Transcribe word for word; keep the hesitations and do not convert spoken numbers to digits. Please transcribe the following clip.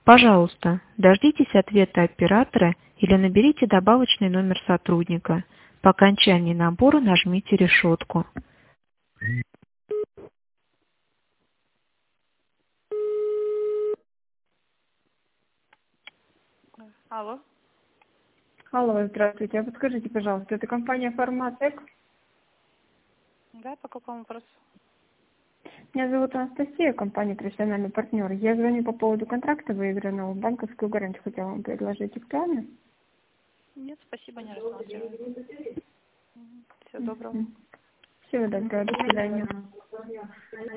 Пожалуйста, дождитесь ответа оператора или наберите добавочный номер сотрудника. По окончании набора нажмите решетку. Алло. Алло, здравствуйте. А подскажите, пожалуйста, это компания «Форматек»? Да, по какому вопросу? Меня зовут Анастасия, компания «Профессиональный партнер». Я звоню по поводу контракта выигранного. Банковскую гарантию хотела вам предложить. Актуально? Нет, спасибо, не рассматриваю. Всего доброго. Всего доброго. До свидания.